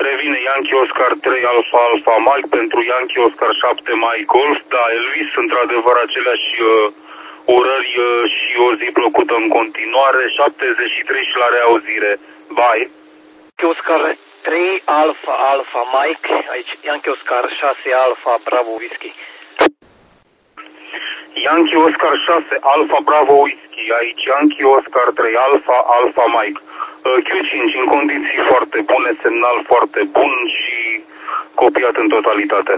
Revine Yankee Oscar 3 Alfa Alfa Mike pentru Yankee Oscar 7 Mike Golf. Da, Elvis, într-adevăr aceleași urări și o zi plăcută în continuare. 73 și la reauzire. Bye. Yankee Oscar 3 Alfa Alfa Mike, aici Yankee Oscar 6 Alfa Bravo Whisky. Yankee Oscar 6 Alfa Bravo Whisky, aici Yankee Oscar 3 Alfa Alfa Mike. Q5 în condiții foarte bune, semnal foarte bun și copiat în totalitate.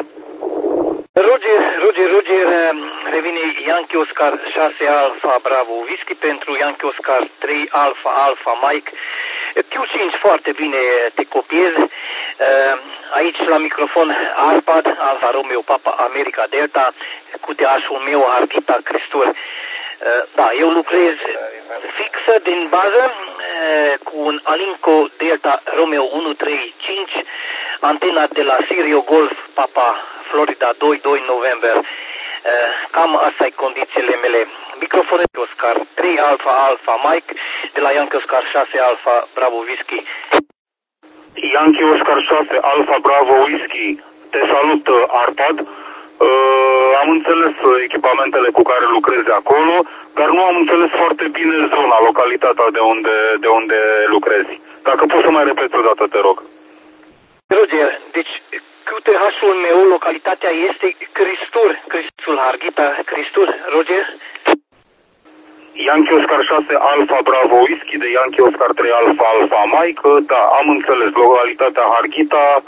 Roger, revine Yankee Oscar 6 Alfa Bravo Whisky pentru Yankee Oscar 3 Alfa Alfa Mike. Q5 foarte bine te copiez. Aici la microfon Arpad, Alfa Romeo Papa America Delta, cu TH-ul meu Arghita Cristur. Da, eu lucrez fixă din bază cu un Alinco Delta Romeo 135, antena de la Sirio Golf Papa Florida 22 November. Cam asta e condițiile mele. Microfonul Oscar 3 Alfa Alfa Mike de la Yankee Oscar 6 Alfa Bravo Whisky. Yankee Oscar 6 Alfa Bravo Whisky, te salut Arpad. Am înțeles echipamentele cu care lucrezi acolo, dar nu am înțeles foarte bine zona, localitatea de unde lucrezi. Dacă poți să mai repeți o dată, te rog. Roger, deci QTH-ul meu, localitatea este Cristur, Harghita Cristur, Roger? Yankee Oscar 6 Alfa Bravo Whisky de Yankee Oscar 3 Alfa Alfa Mike, da, am înțeles, localitatea Harghita,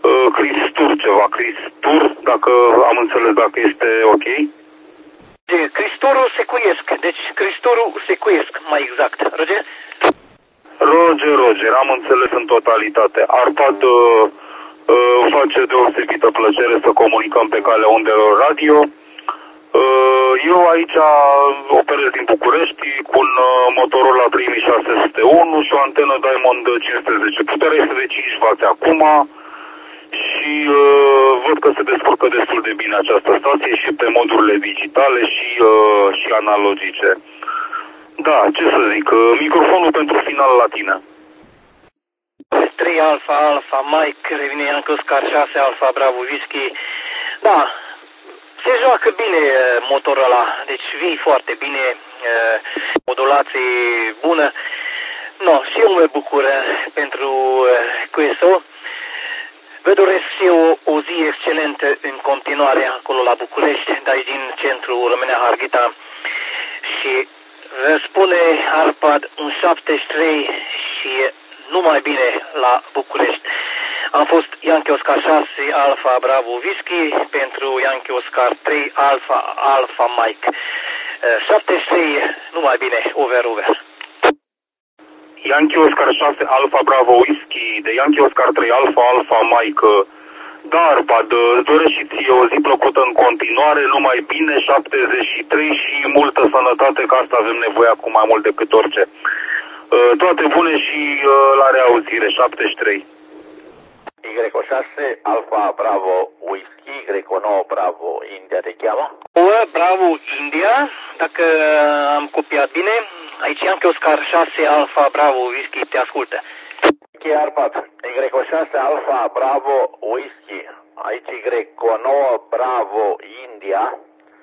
Cristur, dacă am înțeles, dacă este ok. Cristurul Secuiesc, deci Cristurul Secuiesc, mai exact, Roger? Roger, am înțeles în totalitate. Arpad face deosebită plăcere să comunicăm pe calea undelor radio. Eu aici operez din București cu un Motorola 3601 și o antenă Diamond 510. Puterea este de 5W acum și văd că se descurcă destul de bine această stație și pe modurile digitale și analogice. Da, ce să zic, microfonul pentru final la tine. 3 Alfa Alfa Mike, revine Yankee Oscar 6 Alfa Bravo Whisky. Da, se joacă bine motorul ăla, deci vii foarte bine, modulație bună. No, și eu mă bucur pentru QSO. Vă doresc și eu o zi excelentă în continuare acolo la București, de aici din centrul România Harghita. Și vă spune Arpad un 73 și numai bine la București. Am fost Yankee Oscar 6 Alfa Bravo Whisky pentru Yankee Oscar 3 Alfa Alfa Mike. 73, numai bine, over. Yankee Oscar 6 Alfa Bravo Whisky de Yankee Oscar 3 Alfa Alfa Mike. Da, Arpad, îți doresc și ție o zi plăcută în continuare, numai bine, 73 și multă sănătate, că asta avem nevoie acum mai mult decât orice. Toate bune și la reauzire, 73. Y6 Alfa Bravo Whisky, Y9 Bravo India te cheamă? Bravo India, dacă am copiat bine, aici Yankee Oscar 6 Alfa Bravo Whisky, te ascultă. Arpad, Y6 Alfa Bravo Whisky, aici Y9 Bravo India.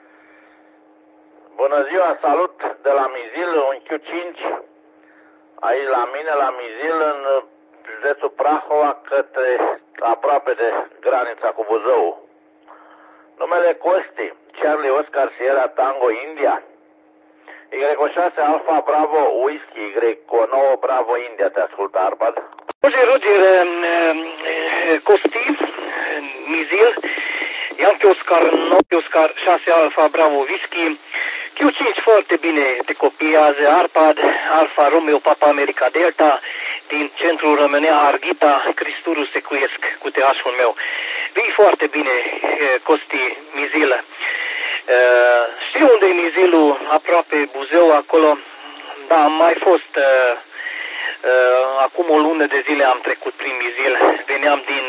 Bună ziua, salut de la Mizil, un Q5, aici la mine la Mizil, în județul Prahova, către aproape de granița cu Buzău. Numele Costi, Charlie Oscar Sierra Tango India. Y6 Alfa Bravo Whisky, Y9 Bravo India, te ascultă Arpad. Roger, Costi, Mizil, Yankee Oscar 9, Oscar 6 Alfa Bravo Whisky, Q5 foarte bine te copiază, Arpad, Alfa Romeo Papa America Delta, din centrul România Harghita, Cristurul Secuiesc, cu TH-ul meu. Vii foarte bine, Costi, Mizil. Știu unde e Mizilul, aproape Buzău, acolo. Da, am mai fost, acum o lună de zile am trecut prin Mizil. Veneam din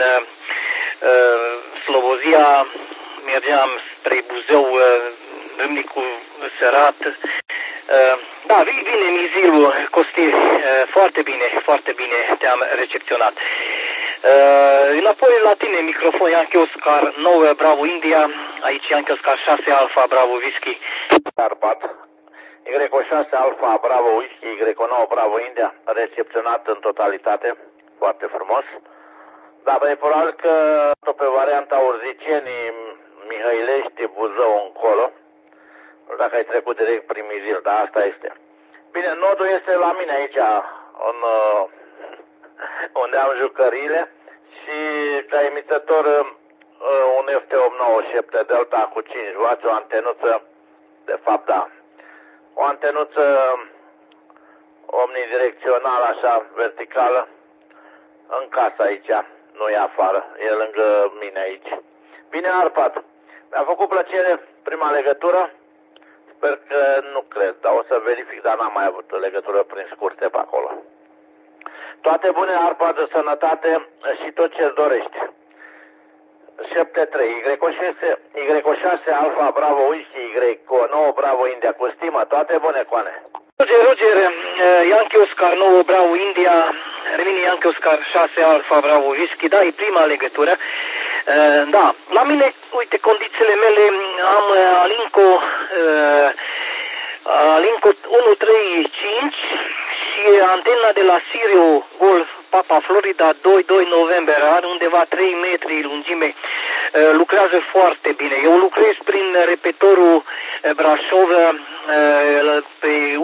Slobozia, mergeam spre Buzău, Râmnicu Sărat. Da, vine Mizilul, Costi, foarte bine te-am recepționat. Înapoi la tine, microfon, Yankee Oscar 9, Bravo India, aici Yankee Oscar 6, Alfa, Bravo Whisky. Arpat. Y6 Alfa, Bravo Whisky, Y9 Bravo India, recepționat în totalitate, foarte frumos. Dar e probabil că tot pe varianta Urziceni, Mihăilești, Buzău încolo. Nu știu dacă ai trecut direct prin Mizil, dar asta este. Bine, nodul este la mine aici, unde am jucăriile și ca emițător un FT897 Delta cu 5W, o antenuță, de fapt da, o antenuță omnidirecțională, așa, verticală, în casă aici, nu e afară, e lângă mine aici. Bine, Arpad, mi-a făcut plăcere prima legătură, sper că nu cred, dar o să verific, dar n-am mai avut legătură prin scurte pe acolo. Toate bune, Arpad, de sănătate și tot ce-ți dorești. 73, Y6 Alfa Bravo Whisky, Y9 Bravo India, cu stimă, toate bune, coane. Roger, Yankee Oscar 9, Bravo India, revine Yankee Oscar 6, Alfa Bravo Whisky, da, e prima legătură. Da, la mine, uite, condițiile mele, am Alinco 135 și antena de la Sirio Golf Papa Florida 22 November, are undeva 3 metri lungime, lucrează foarte bine. Eu lucrez prin repetorul Brașov pe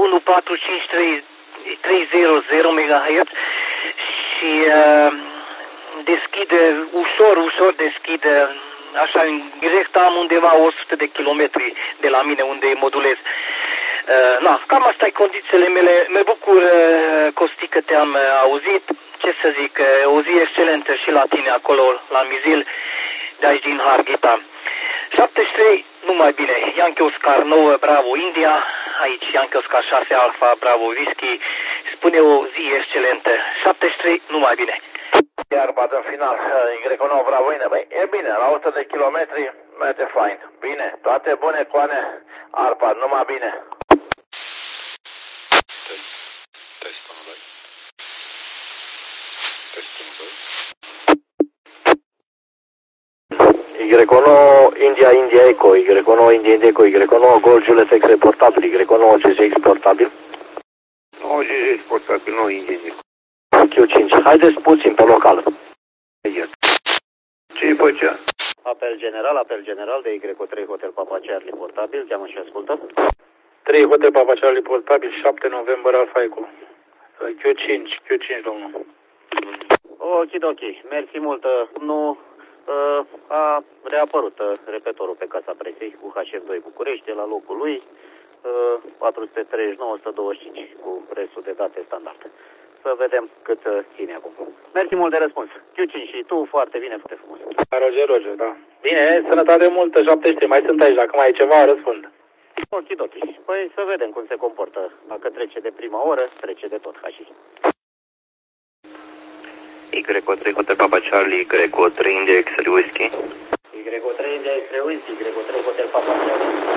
1453300 MHz și deschide, ușor deschide, așa, în direct am undeva 100 de kilometri de la mine unde modulez. Cam asta e condițiile mele. Mă bucur, Costi, că te-am auzit. Ce să zic, o zi excelentă și la tine acolo, la Mizil, de aici din Harghita. 73, numai bine. Yankee Oscar 9, Bravo India, aici Yankee Oscar 6, Alfa, Bravo Whisky. Spune o zi excelentă. 73, numai bine. Iar bat în final, Y9 Bravo India. Băi, e bine, la 100 de kilometri merge fain. Bine, toate bune, coane, Arpad, numai bine. Y9 India Eco, Y9 India Eco, Y9 Gold Juliet X portabil, Y9 GGX portabil. 9 GGX portabil, 9 India Eco. Q5, haideți puțin pe local. Ce-i pe ce? Apel general de Y3 Hotel Papa Charlie portabil, cheamă și ascultă. 3 Hotel Papa Charlie portabil, 7 November Alfa Eco. Q5, domnul. Okidoki, mersi mult. Nu a reapărut repetorul pe casa presei UHF2 București la locul lui, 439-125 cu restul de date standard. Să vedem cât ține acum. Mersi mult de răspuns. Q5 și tu, foarte bine, foarte frumos. Roger, da. Bine, sănătate multă, 73, mai sunt aici, dacă mai e ceva, răspund. Okidoki. Păi să vedem cum se comportă. Dacă trece de prima oră, trece de tot, Hashi. Y3 Hotel Papa Charlie, Y3 India X-Ray Whisky. Y3 India X-Ray Whisky, Y3 Hotel Papa Charlie.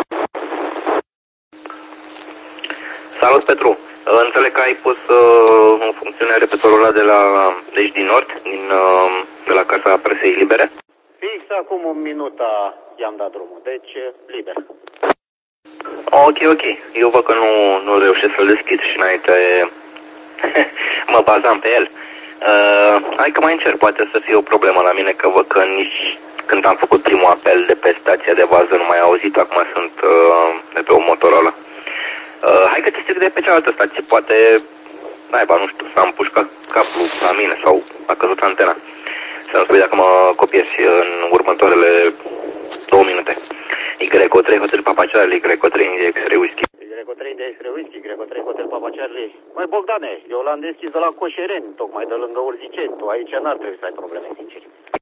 Salut, Petru. Înțeleg că ai pus în funcțiune repetorul ăla de aici din nord, de la Casa Presei Libere? Fix acum un minut i-am dat drumul, deci liber. Ok. Eu văd că nu reușesc să-l deschid și înainte mă bazam pe el. Hai că mai încerc, poate să fie o problemă la mine, că văd că nici când am făcut primul apel de pe stația de bază nu mai auzit, acum sunt de pe o Motorola. Hai că te stric de pe cealaltă stație, poate, naiba, nu știu, s-a împușcat cablul la mine sau a căzut antena. Să-mi spui dacă mă copiezi în următoarele 2 minute. Y3 Hotel Papa Charlie, Y3 India X-Ray Whisky. Y3 India X-Ray Whisky, Y3 Hotel Papa Charlie. Măi, Bogdane, eu l-am deschis de la Coșereni, tocmai de lângă Urziceni. Tu aici n-ar trebui să ai probleme, sincer.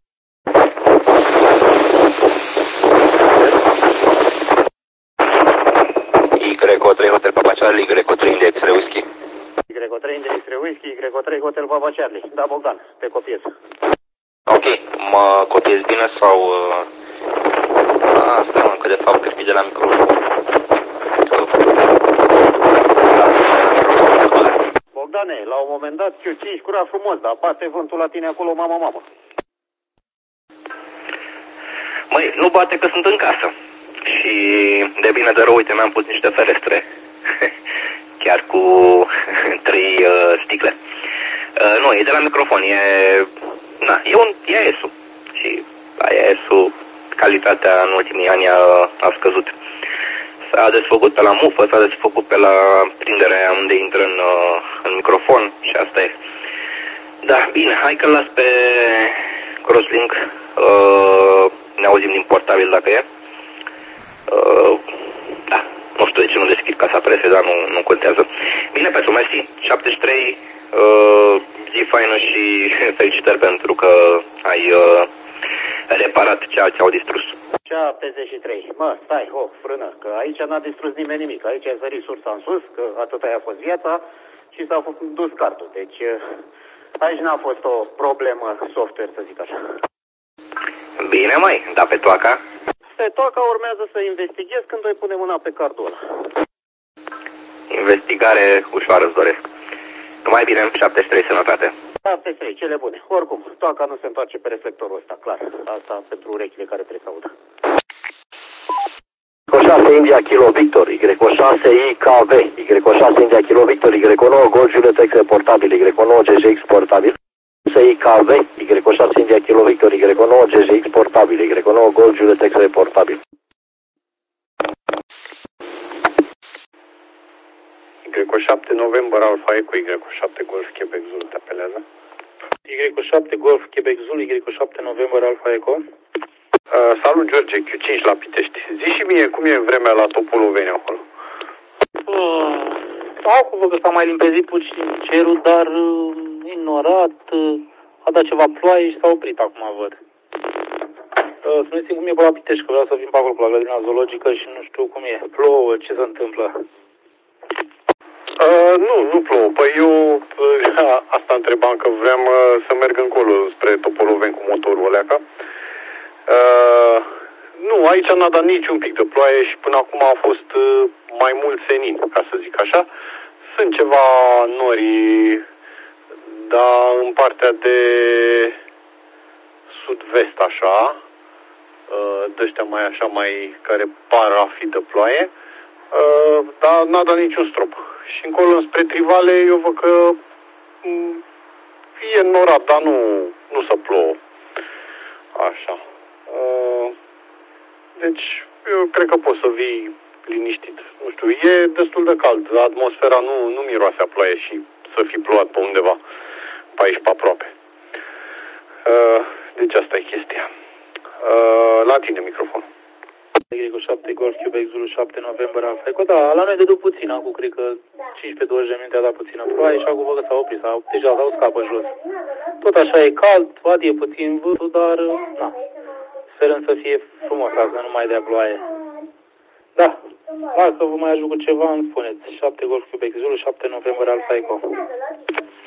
Y3 Hotel Papa Charlie, Y3 India X-Ray Whisky. Y3 India X-Ray Whisky, Y3 Hotel Papa Charlie. Da, Bogdan, te copiez. Ok, mă copiezi bine sau... Stai că de fapt cred că e de la microfon. Bogdane, la un moment dat Q5 cura frumos, dar bate vântul la tine acolo, mamă. Măi, nu bate că sunt în casă. Și de bine de rău, uite, mi-am pus niște ferestre. Chiar cu 3 sticle. Nu, e de la microfon, e AES-ul. Și AES-ul, calitatea în ultimii ani a scăzut. S-a desfăcut pe la mufă, s-a desfăcut pe la prinderea unde intră în microfon și asta e. Da, bine, hai că-l las pe Crosslink. Ne auzim din portabil dacă e. Da, nu știu de ce nu deschid casa presei, dar nu contează. Bine, Petru, mersi. 73, zi faină și felicitări pentru că ai reparat ce ți-au distrus. 73. Mă, stai, frână, că aici n-a distrus nimeni nimic. Aici a sărit sursa în sus, că atâta a fost viața și s-a dus cardul. Deci aici n-a fost o problemă software, să zic așa. Bine, măi, dar pe toaca? Pe toaca urmează să investighez când voi pune mâna pe cardul ăla. Investigare ușoară îți doresc. Numai bine, 73, sănătate. 73, cele bune. Oricum, toaca nu se întoarce pe reflectorul ăsta, clar. Asta pentru urechile care trebuie să audă. Y6 India Kilo Victor, Y6 IKV, Y6 India Kilo Victor, Y9 Gold Juliet X portabil, Y9 GGX portabil, IKV, Y6 India Kilo Victor, Y9 GGX portabil, Y9 Gold Juliet X portabil. Y7 November Alpha Echo, Y7 Golf Quebec Zulu te apelează. Y7 Golf Quebec Zulu, Y7 November Alpha Echo. Salut, George, Q5 la Pitești. Zi și mie cum e vremea la Topoloveni acolo. Acum că s-a mai limpezit puțin cerul, dar ignorat, a dat ceva ploaie și s-a oprit acum, văd. Spuneți-mi cum e pe la Pitești, că vreau să vin pe acolo, pe la grădina zoologică și nu știu cum e. Plouă, ce se întâmplă? Nu plouă. Păi eu asta întrebam, că vreau să merg încolo spre Topoloveni cu motorul ăleaca. Nu, aici n-a dat niciun pic de ploaie și până acum a fost mai mult senin, ca să zic așa. Sunt ceva nori, dar în partea de sud-vest așa, de-ăștia mai așa, mai care par a fi de ploaie, dar n-a dat niciun strop. Și încolo spre Trivale eu văd că e norat, dar nu se plouă. Așa. Deci, eu cred că poți să vii liniștit. Nu știu, e destul de cald. Atmosfera nu miroase a ploaie și să fi plouat pe undeva pe aici, pe aproape. Deci asta e chestia. La tine microfonul. Y7 Golf Quebec Zulu 7 November Alpha Echo. Da, la noi de puțin, acum cred că 15-20 de minute a dat puțină ploaie și acum văd că s-a oprit, deja s-au scapă jos. Tot așa e cald, adie puțin vântul, dar na. Sperăm să fie frumos, ca să nu mai dea ploaie. Da, dacă vă mai ajut cu ceva, îmi spuneți. 7 Golf Quebec Zulu, 7 November Alpha Echo.